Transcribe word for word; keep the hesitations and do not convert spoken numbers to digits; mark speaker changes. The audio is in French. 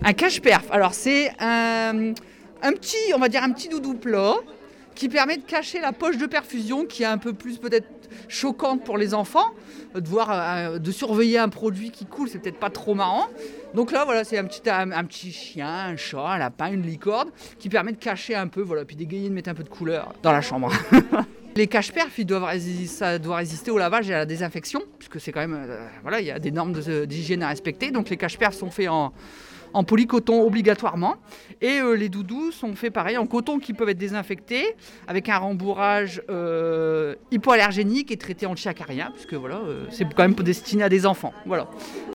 Speaker 1: Un cache-perf, alors c'est un, un petit, on va dire un petit doudou plat qui permet de cacher la poche de perfusion qui est un peu plus peut-être choquante pour les enfants. De voir, euh, de surveiller un produit qui coule, c'est peut-être pas trop marrant. Donc là, voilà, c'est un petit, un, un petit chien, un chat, un lapin, une licorne qui permet de cacher un peu, voilà, puis d'égayer, de mettre un peu de couleur dans la chambre. Les cache-perfs, ils doivent résister, ça doit résister au lavage et à la désinfection, puisque c'est quand même, euh, voilà, il y a des normes de, d'hygiène à respecter. Donc les cache-perfs sont faits en en polycoton obligatoirement. Et euh, les doudous sont faits pareil en coton qui peuvent être désinfectés avec un rembourrage euh, hypoallergénique et traité anti-acarien, puisque voilà, euh, c'est quand même destiné à des enfants. Voilà.